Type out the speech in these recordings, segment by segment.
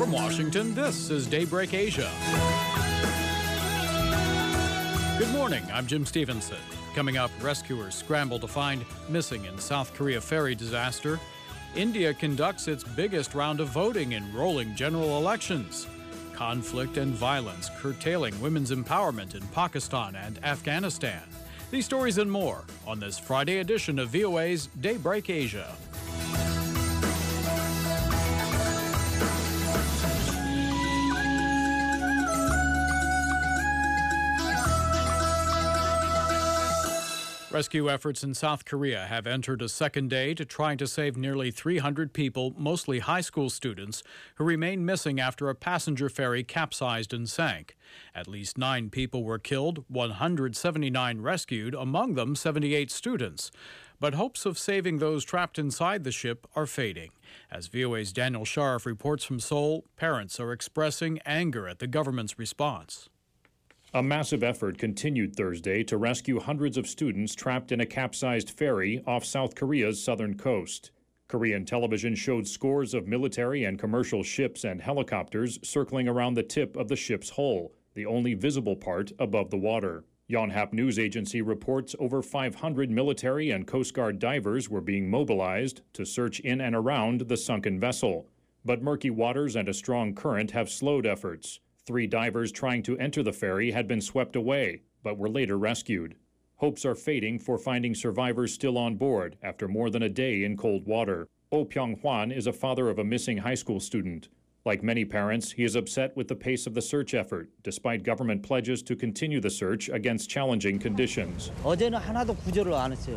From Washington, this is Daybreak Asia. Good morning, I'm Jim Stevenson. Coming up, rescuers scramble to find missing in South Korea ferry disaster. India conducts its biggest round of voting in rolling general elections. Conflict and violence curtailing women's empowerment in Pakistan and Afghanistan. These stories and more on this Friday edition of VOA's Daybreak Asia. Rescue efforts in South Korea have entered a second day to try to save nearly 300 people, mostly high school students, who remain missing after a passenger ferry capsized and sank. At least 9 people were killed, 179 rescued, among them 78 students. But hopes of saving those trapped inside the ship are fading. As VOA's Daniel Scharf reports from Seoul, parents are expressing anger at the government's response. A massive effort continued Thursday to rescue hundreds of students trapped in a capsized ferry off South Korea's southern coast. Korean television showed scores of military and commercial ships and helicopters circling around the tip of the ship's hull, the only visible part above the water. Yonhap News Agency reports over 500 military and Coast Guard divers were being mobilized to search in and around the sunken vessel. But murky waters and a strong current have slowed efforts. 3 divers trying to enter the ferry had been swept away, but were later rescued. Hopes are fading for finding survivors still on board after more than a day in cold water. Oh Pyong-hwan is a father of a missing high school student. Like many parents, he is upset with the pace of the search effort, despite government pledges to continue the search against challenging conditions. 어제는 하나도 구조를 안 했어요.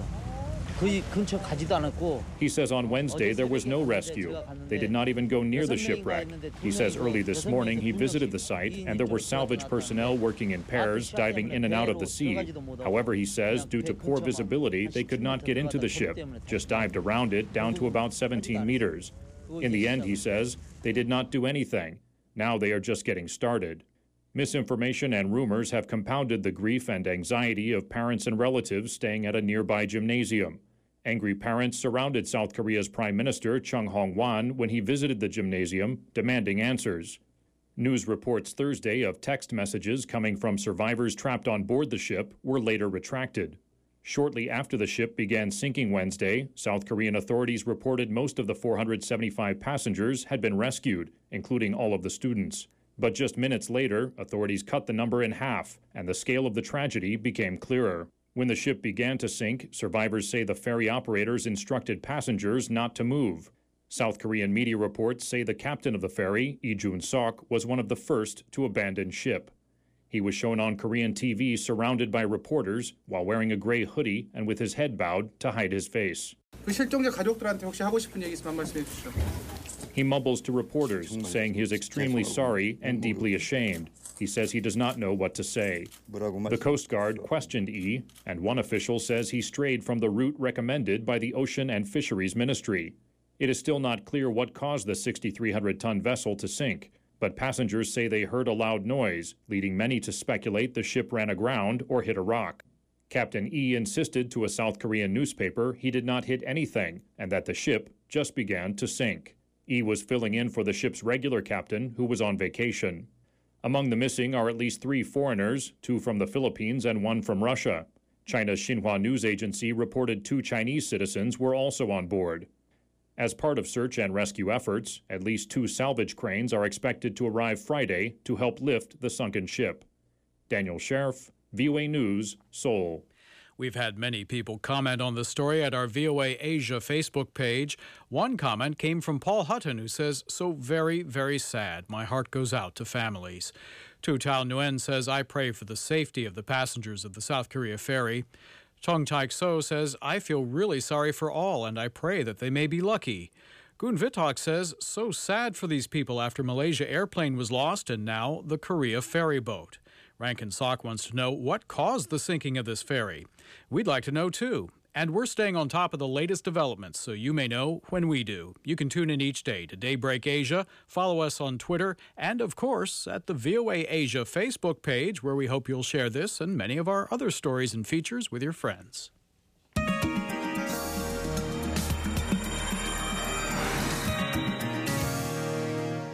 거의 근처 가지도 않았고. He says on Wednesday there was no rescue. They did not even go near the shipwreck. He says early this morning he visited the site and there were salvage personnel working in pairs, diving in and out of the sea. However, he says, due to poor visibility, they could not get into the ship, just dived around it down to about 17 meters. In the end, he says, they did not do anything. Now they are just getting started. Misinformation and rumors have compounded the grief and anxiety of parents and relatives staying at a nearby gymnasium. Angry parents surrounded South Korea's Prime Minister Chung Hong-wan when he visited the gymnasium, demanding answers. News reports Thursday of text messages coming from survivors trapped on board the ship were later retracted. Shortly after the ship began sinking Wednesday, South Korean authorities reported most of the 475 passengers had been rescued, including all of the students. But just minutes later, authorities cut the number in half, and the scale of the tragedy became clearer. When the ship began to sink, survivors say the ferry operators instructed passengers not to move. South Korean media reports say the captain of the ferry, Lee Jun-sok, was one of the first to abandon ship. He was shown on Korean TV surrounded by reporters while wearing a gray hoodie and with his head bowed to hide his face. 실종자 가족들한테 혹시 하고 싶은 얘기 있으면 한 말씀 해주시죠. He mumbles to reporters, saying he is extremely sorry and deeply ashamed. He says he does not know what to say. The Coast Guard questioned E, and one official says he strayed from the route recommended by the Ocean and Fisheries Ministry. It is still not clear what caused the 6,300-ton vessel to sink, but passengers say they heard a loud noise, leading many to speculate the ship ran aground or hit a rock. Captain E insisted to a South Korean newspaper he did not hit anything and that the ship just began to sink. E was filling in for the ship's regular captain, who was on vacation. Among the missing are at least 3 foreigners, 2 from the Philippines and 1 from Russia. China's Xinhua News Agency reported 2 Chinese citizens were also on board. As part of search and rescue efforts, at least 2 salvage cranes are expected to arrive Friday to help lift the sunken ship. Daniel Scharf, VOA News, Seoul. We've had many people comment on the story at our VOA Asia Facebook page. One comment came from Paul Hutton, who says, "So very, very sad. My heart goes out to families." Tu Tao Nguyen says, "I pray for the safety of the passengers of the South Korea ferry." Chong Taik-so says, "I feel really sorry for all, and I pray that they may be lucky." Gun Vitok says, "So sad for these people after Malaysia airplane was lost and now the Korea ferry boat." Rankin Sok wants to know what caused the sinking of this ferry. We'd like to know, too. And we're staying on top of the latest developments, so you may know when we do. You can tune in each day to Daybreak Asia, follow us on Twitter, and, of course, at the VOA Asia Facebook page, where we hope you'll share this and many of our other stories and features with your friends.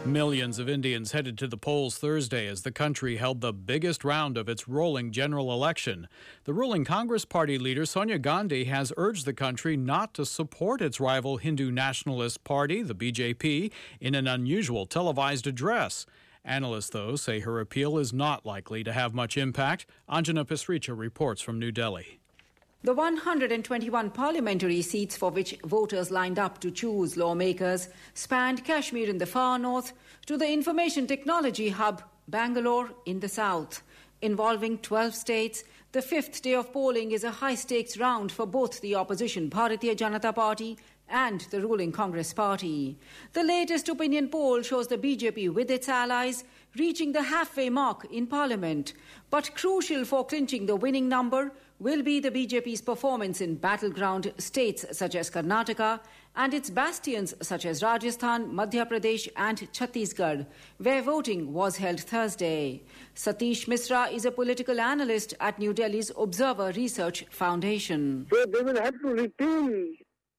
Millions of Indians headed to the polls Thursday as the country held the biggest round of its rolling general election. The ruling Congress Party leader Sonia Gandhi has urged the country not to support its rival Hindu nationalist party, the BJP, in an unusual televised address. Analysts, though, say her appeal is not likely to have much impact. Anjana Pasricha reports from New Delhi. The 121 parliamentary seats for which voters lined up to choose lawmakers spanned Kashmir in the far north to the information technology hub Bangalore in the south. Involving 12 states, the fifth day of polling is a high-stakes round for both the opposition Bharatiya Janata Party and the ruling Congress Party. The latest opinion poll shows the BJP with its allies reaching the halfway mark in Parliament. But crucial for clinching the winning number will be the BJP's performance in battleground states such as Karnataka and its bastions such as Rajasthan, Madhya Pradesh and Chhattisgarh, where voting was held Thursday. Satish Misra is a political analyst at New Delhi's Observer Research Foundation. So they will have to retain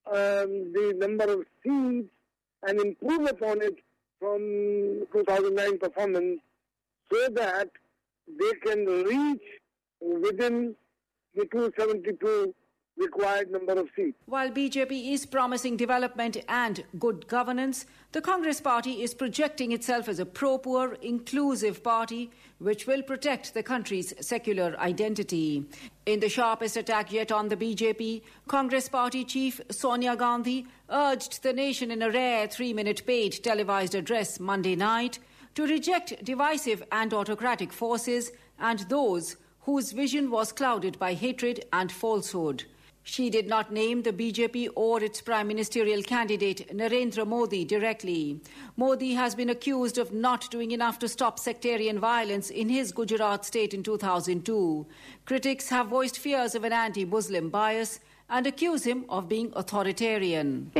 the number of seats and improve upon it from 2009 performance so that they can reach within the 272 required number of seats. While BJP is promising development and good governance, the Congress Party is projecting itself as a pro-poor, inclusive party which will protect the country's secular identity. In the sharpest attack yet on the BJP, Congress Party chief Sonia Gandhi urged the nation in a rare 3-minute paid televised address Monday night to reject divisive and autocratic forces and those whose vision was clouded by hatred and falsehood. She did not name the BJP or its prime ministerial candidate Narendra Modi directly. Modi has been accused of not doing enough to stop sectarian violence in his Gujarat state in 2002. Critics have voiced fears of an anti-Muslim bias and accuse him of being authoritarian.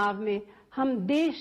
Gandhi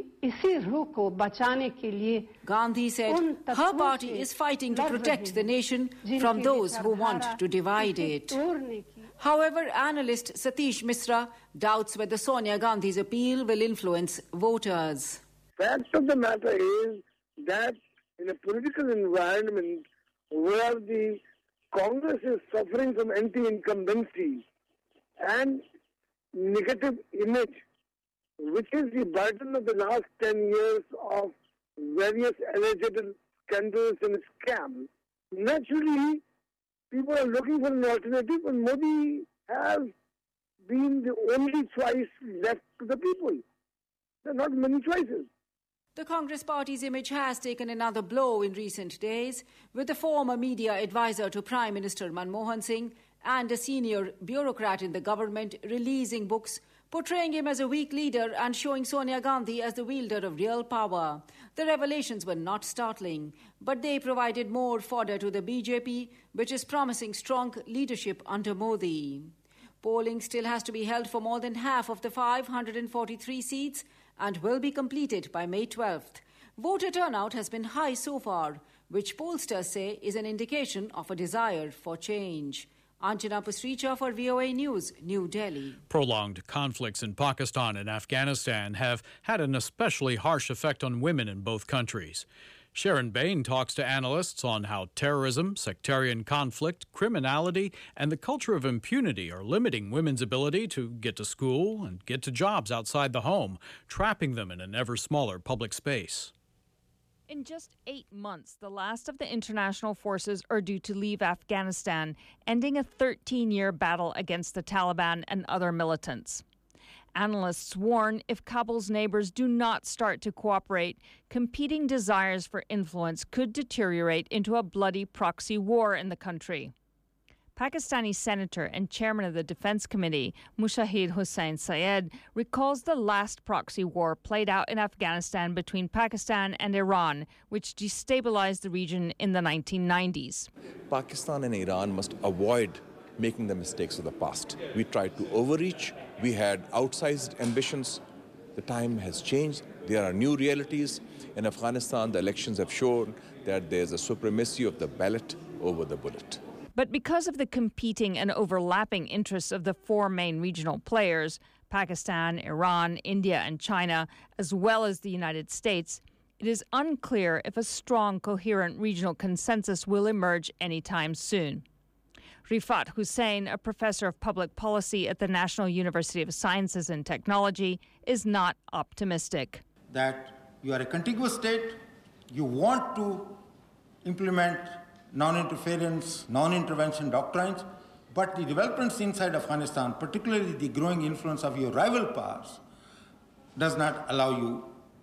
said her party is fighting to protect the nation from those who want to divide it. However, analyst Satish Misra doubts whether Sonia Gandhi's appeal will influence voters. Fact of the matter is that in a political environment where the Congress is suffering from anti-incumbency and negative image, which is the burden of the last 10 years of various alleged scandals and scams, naturally people are looking for an alternative, and Modi has been the only choice left to the people. There are not many choices. The Congress Party's image has taken another blow in recent days, with the former media advisor to Prime Minister Manmohan Singh and a senior bureaucrat in the government releasing books portraying him as a weak leader and showing Sonia Gandhi as the wielder of real power. The revelations were not startling, but they provided more fodder to the BJP, which is promising strong leadership under Modi. Polling still has to be held for more than half of the 543 seats and will be completed by May 12th. Voter turnout has been high so far, which pollsters say is an indication of a desire for change. Anjana Pasricha for VOA News, New Delhi. Prolonged conflicts in Pakistan and Afghanistan have had an especially harsh effect on women in both countries. Sharon Bain talks to analysts on how terrorism, sectarian conflict, criminality, and the culture of impunity are limiting women's ability to get to school and get to jobs outside the home, trapping them in an ever smaller public space. In just 8 months, the last of the international forces are due to leave Afghanistan, ending a 13-year battle against the Taliban and other militants. Analysts warn if Kabul's neighbors do not start to cooperate, competing desires for influence could deteriorate into a bloody proxy war in the country. Pakistani senator and chairman of the Defense Committee, Mushahid Hussain Syed, recalls the last proxy war played out in Afghanistan between Pakistan and Iran, which destabilized the region in the 1990s. Pakistan and Iran must avoid making the mistakes of the past. We tried to overreach. We had outsized ambitions. The time has changed. There are new realities. In Afghanistan, the elections have shown that there's a supremacy of the ballot over the bullet. But because of the competing and overlapping interests of the four main regional players, Pakistan, Iran, India, and China, as well as the United States, It is unclear if a strong, coherent regional consensus will emerge anytime soon. Rifat Hussain, a professor of public policy at the National University of Sciences and Technology, is not optimistic. That you are a contiguous state, you want to implement non-interference, non-intervention doctrines, but the developments inside Afghanistan, particularly the growing influence of your rival powers, does not allow you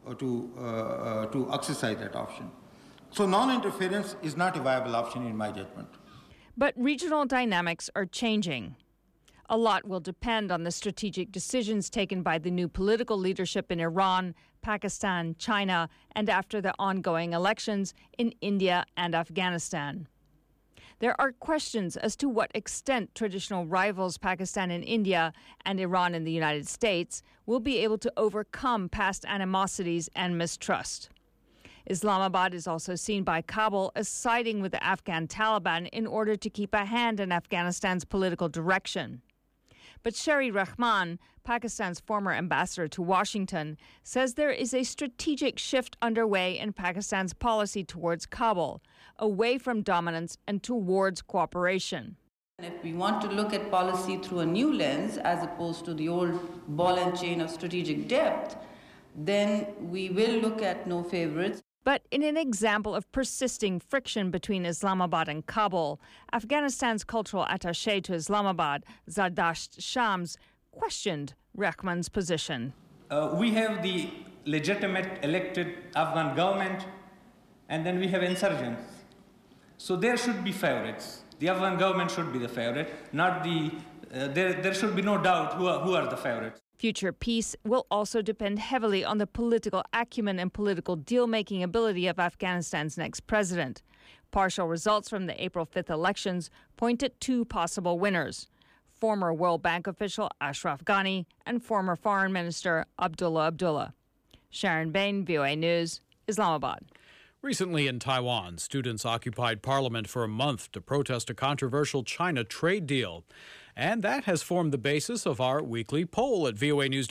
to exercise that option. So non-interference is not a viable option in my judgment. But regional dynamics are changing. A lot will depend on the strategic decisions taken by the new political leadership in Iran, Pakistan, China, and after the ongoing elections in India and Afghanistan. There are questions as to what extent traditional rivals Pakistan and India and Iran and the United States will be able to overcome past animosities and mistrust. Islamabad is also seen by Kabul as siding with the Afghan Taliban in order to keep a hand in Afghanistan's political direction. But Sherry Rahman, Pakistan's former ambassador to Washington, says there is a strategic shift underway in Pakistan's policy towards Kabul, away from dominance and towards cooperation. If we want to look at policy through a new lens, as opposed to the old ball and chain of strategic depth, then we will look at no favorites. But in an example of persisting friction between Islamabad and Kabul, Afghanistan's cultural attaché to Islamabad, Zardasht Shams, questioned Rahman's position. We have the legitimate elected Afghan government, and then we have insurgents. So there should be favorites. The Afghan government should be the favorite, not the. There should be no doubt who are the favorites. Future peace will also depend heavily on the political acumen and political deal-making ability of Afghanistan's next president. Partial results from the April 5th elections point at two possible winners: former World Bank official Ashraf Ghani and former Foreign Minister Abdullah Abdullah. Sharon Bain, VOA News, Islamabad. Recently in Taiwan, students occupied parliament for a month to protest a controversial China trade deal. And that has formed the basis of our weekly poll at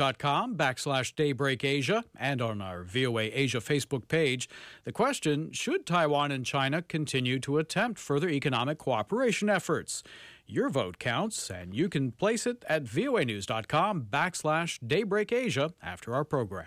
voanews.com/DaybreakAsia and on our VOA Asia Facebook page. The question, should Taiwan and China continue to attempt further economic cooperation efforts? Your vote counts, and you can place it at voanews.com/DaybreakAsia after our program.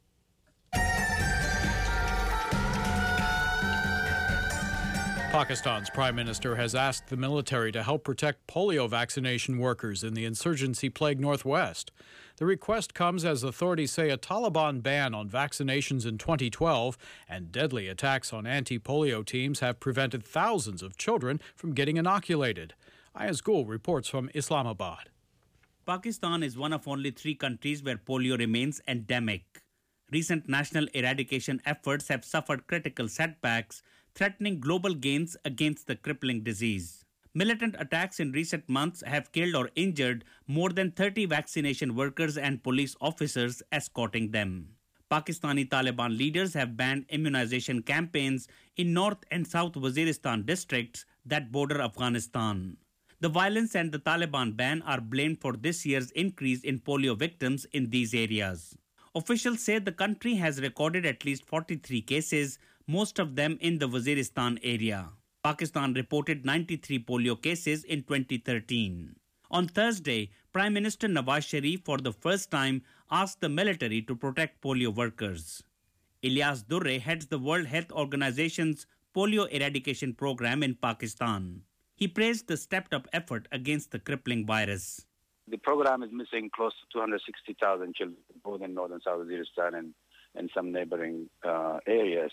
Pakistan's prime minister has asked the military to help protect polio vaccination workers in the insurgency-plagued Northwest. The request comes as authorities say a Taliban ban on vaccinations in 2012 and deadly attacks on anti-polio teams have prevented thousands of children from getting inoculated. Ayaz Gul reports from Islamabad. Pakistan is one of only 3 countries where polio remains endemic. Recent national eradication efforts have suffered critical setbacks, threatening global gains against the crippling disease. Militant attacks in recent months have killed or injured more than 30 vaccination workers and police officers escorting them. Pakistani Taliban leaders have banned immunization campaigns in North and South Waziristan districts that border Afghanistan. The violence and the Taliban ban are blamed for this year's increase in polio victims in these areas. Officials say the country has recorded at least 43 cases, most of them in the Waziristan area. Pakistan reported 93 polio cases in 2013. On Thursday, Prime Minister Nawaz Sharif for the first time asked the military to protect polio workers. Ilyas Durre heads the World Health Organization's polio eradication program in Pakistan. He praised the stepped-up effort against the crippling virus. The program is missing close to 260,000 children, both in northern South Waziristan and some neighboring areas.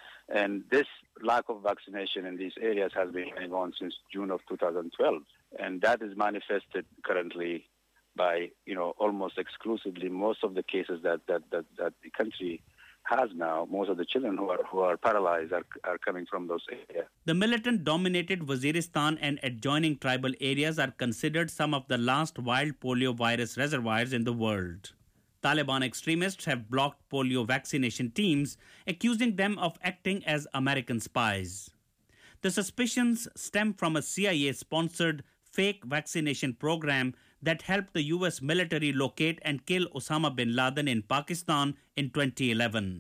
And this lack of vaccination in these areas has been going on since June of 2012. And that is manifested currently by, almost exclusively most of the cases that the country has now. Most of the children who are paralyzed are coming from those areas. The militant-dominated Waziristan and adjoining tribal areas are considered some of the last wild polio virus reservoirs in the world. Taliban extremists have blocked polio vaccination teams, accusing them of acting as American spies. The suspicions stem from a CIA-sponsored fake vaccination program that helped the U.S. military locate and kill Osama bin Laden in Pakistan in 2011.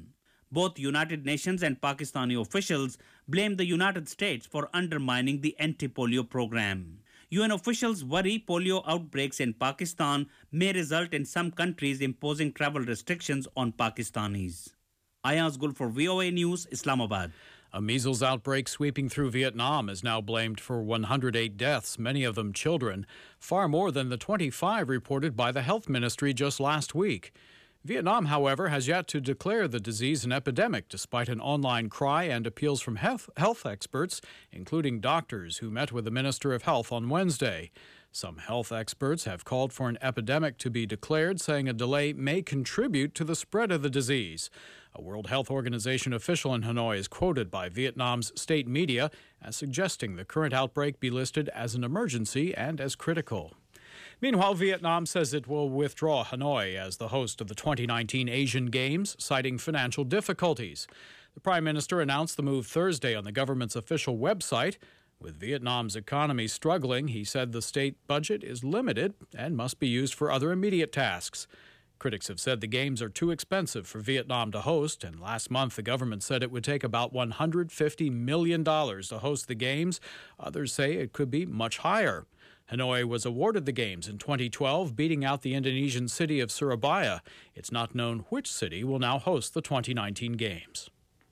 Both United Nations and Pakistani officials blame the United States for undermining the anti-polio program. UN officials worry polio outbreaks in Pakistan may result in some countries imposing travel restrictions on Pakistanis. Ayaz Gul for VOA News, Islamabad. A measles outbreak sweeping through Vietnam is now blamed for 108 deaths, many of them children, far more than the 25 reported by the health ministry just last week. Vietnam, however, has yet to declare the disease an epidemic, despite an online cry and appeals from health experts, including doctors who met with the Minister of Health on Wednesday. Some health experts have called for an epidemic to be declared, saying a delay may contribute to the spread of the disease. A World Health Organization official in Hanoi is quoted by Vietnam's state media as suggesting the current outbreak be listed as an emergency and as critical. Meanwhile, Vietnam says it will withdraw Hanoi as the host of the 2019 Asian Games, citing financial difficulties. The Prime Minister announced the move Thursday on the government's official website. With Vietnam's economy struggling, he said the state budget is limited and must be used for other immediate tasks. Critics have said the Games are too expensive for Vietnam to host, and last month the government said it would take about $150 million to host the Games. Others say it could be much higher. Hanoi was awarded the Games in 2012, beating out the Indonesian city of Surabaya. It's not known which city will now host the 2019 Games.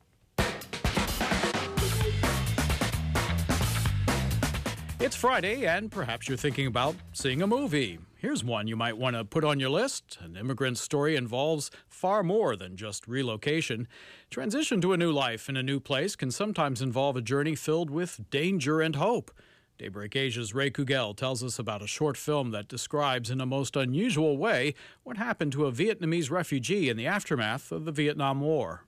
It's Friday, and perhaps you're thinking about seeing a movie. Here's one you might want to put on your list. An immigrant's story involves far more than just relocation. Transition to a new life in a new place can sometimes involve a journey filled with danger and hope. Daybreak Asia's Ray Kugel tells us about a short film that describes in a most unusual way what happened to a Vietnamese refugee in the aftermath of the Vietnam War.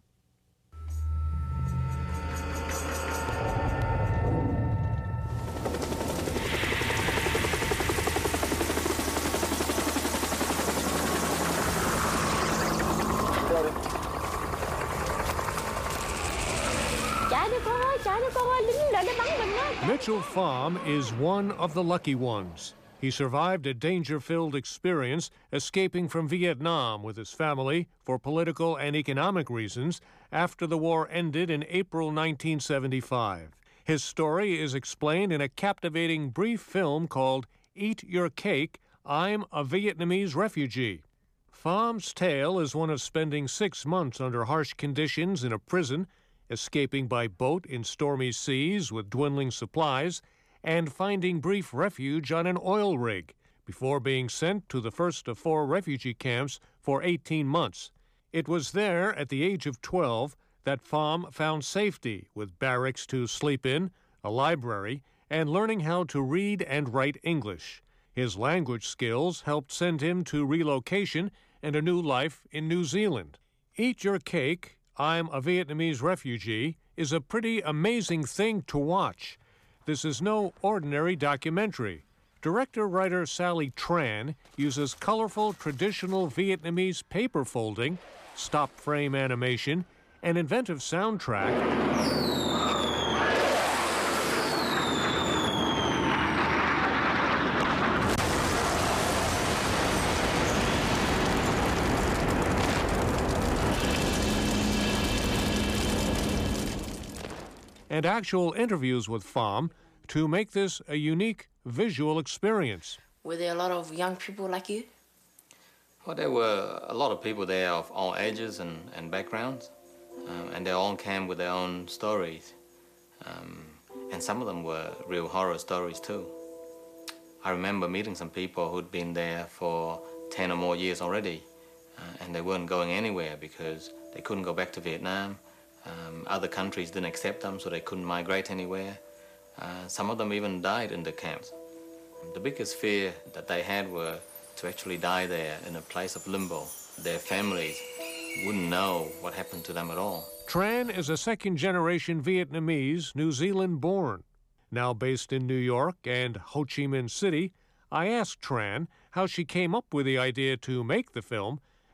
Mitchell Pham is one of the lucky ones. He survived a danger-filled experience escaping from Vietnam with his family for political and economic reasons after the war ended in April 1975. His story is explained in a captivating brief film called Eat Your Cake, I'm a Vietnamese Refugee. Pham's tale is one of spending 6 months under harsh conditions in a prison, escaping by boat in stormy seas with dwindling supplies, and finding brief refuge on an oil rig before being sent to the first of 4 refugee camps for 18 months. It was there, at the age of 12, that Pham found safety with barracks to sleep in, a library, and learning how to read and write English. His language skills helped send him to relocation and a new life in New Zealand. Eat Your Cake, I'm a Vietnamese Refugee is a pretty amazing thing to watch. This is no ordinary documentary. Director-writer Sally Tran uses colorful traditional Vietnamese paper folding, stop-frame animation, an inventive soundtrack, and actual interviews with Pham to make this a unique visual experience. Were there a lot of young people like you? Well, there were a lot of people there of all ages and backgrounds, and they all came with their own stories. And some of them were real horror stories too. I remember meeting some people who'd been there for 10 or more years already, and they weren't going anywhere because they couldn't go back to Vietnam. Other countries didn't accept them, so they couldn't migrate anywhere. Some of them even died in the camps. The biggest fear that they had were to actually die there in a place of limbo. Their families wouldn't know what happened to them at all. Tran is a second-generation Vietnamese, New Zealand-born. Now based in New York and Ho Chi Minh City, I asked Tran how she came up with the idea to make the film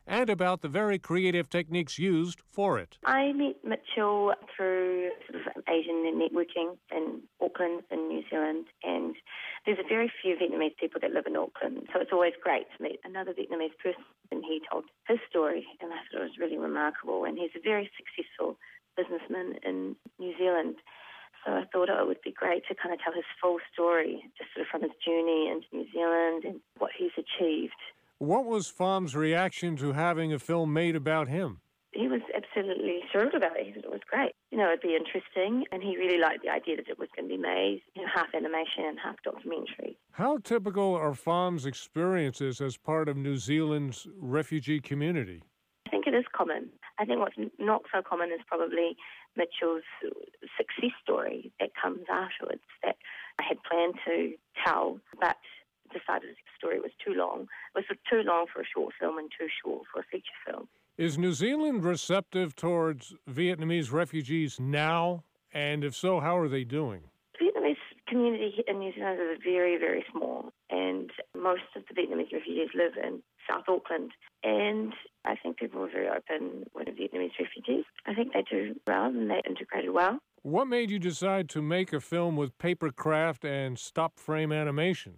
and about the very creative techniques used for it. I met Mitchell through sort of Asian networking in Auckland, in New Zealand, and there's a very few Vietnamese people that live in Auckland, so it's always great to meet another Vietnamese person. And he told his story, and I thought it was really remarkable, and he's a very successful businessman in New Zealand. So I thought it would be great to kind of tell his full story, just sort of from his journey into New Zealand and what he's achieved. What was Phom's reaction to having a film made about him? He was absolutely thrilled about it. He said it was great. It'd be interesting, and he really liked the idea that it was going to be made, half animation and half documentary. How typical are Phom's experiences as part of New Zealand's refugee community? I think it is common. I think what's not so common is probably Mitchell's success story that comes afterwards that I had planned to tell, but decided the story was too long. It was too long for a short film and too short for a feature film. Is New Zealand receptive towards Vietnamese refugees now? And if so, how are they doing? The Vietnamese community in New Zealand is very, very small, and most of the Vietnamese refugees live in South Auckland. And I think people are very open with Vietnamese refugees. I think they do well and they integrated well. What made you decide to make a film with paper craft and stop-frame animation?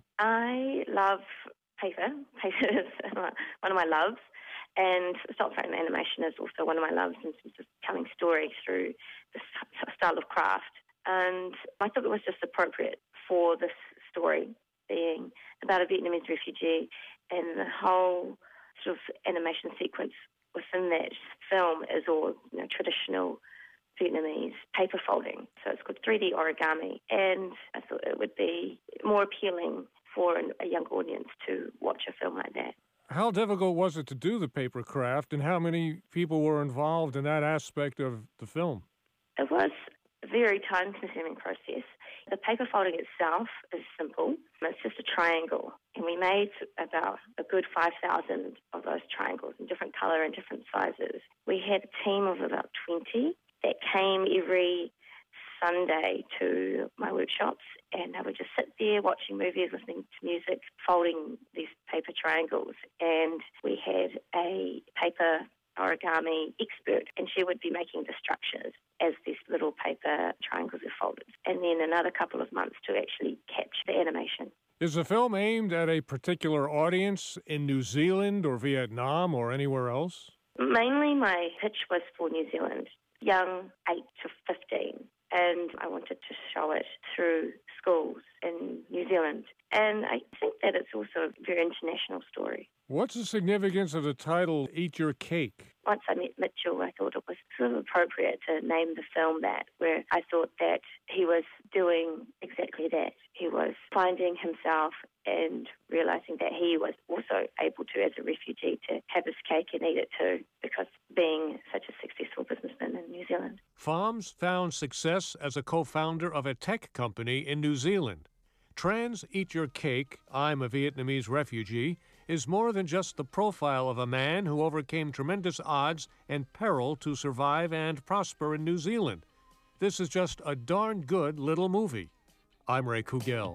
I love paper. Paper is one of my loves. And stop-frame animation is also one of my loves in terms of telling stories through this style of craft. And I thought it was just appropriate for this story being about a Vietnamese refugee, and the whole sort of animation sequence within that film is all traditional Vietnamese paper folding. So it's called 3D origami, and I thought it would be more appealing for a young audience to watch a film like that. How difficult was it to do the paper craft, and how many people were involved in that aspect of the film? It was a very time-consuming process. The paper folding itself is simple. It's just a triangle, and we made about a good 5,000 of those triangles in different colour and different sizes. We had a team of about 20 that came every Sunday to my workshops, and I would just sit there watching movies, listening to music, folding these paper triangles. And we had a paper origami expert, and she would be making the structures as these little paper triangles are folded. And then another couple of months to actually capture the animation. Is the film aimed at a particular audience in New Zealand or Vietnam or anywhere else? Mainly my pitch was for New Zealand, young 8 to 15. And I wanted to show it through schools in New Zealand. And I think that it's also a very international story. What's the significance of the title, Eat Your Cake? Once I met Mitchell, I thought it was sort of appropriate to name the film that, where I thought that he was doing exactly that. He was finding himself and realising that he was also able to, as a refugee, to have his cake and eat it too, because being such a successful businessman in New Zealand. Phom's found success as a co-founder of a tech company in New Zealand. Trans Eat Your Cake, I'm a Vietnamese Refugee, is more than just the profile of a man who overcame tremendous odds and peril to survive and prosper in New Zealand. This is just a darn good little movie. I'm Ray Kugel.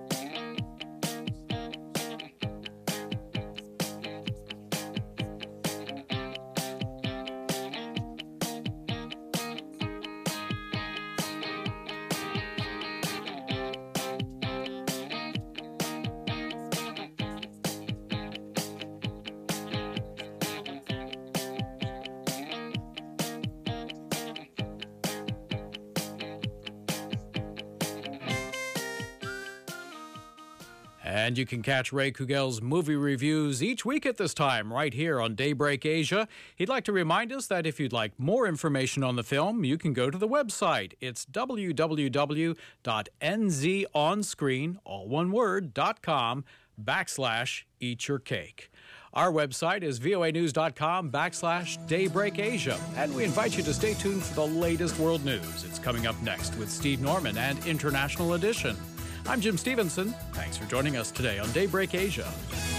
And you can catch Ray Kugel's movie reviews each week at this time, right here on Daybreak Asia. He'd like to remind us that if you'd like more information on the film, you can go to the website. It's www.nzonscreen, all one word, .com/Eat Your Cake. Our website is voanews.com/Daybreak Asia. And we invite you to stay tuned for the latest world news. It's coming up next with Steve Norman and International Edition. I'm Jim Stevenson. Thanks for joining us today on Daybreak Asia.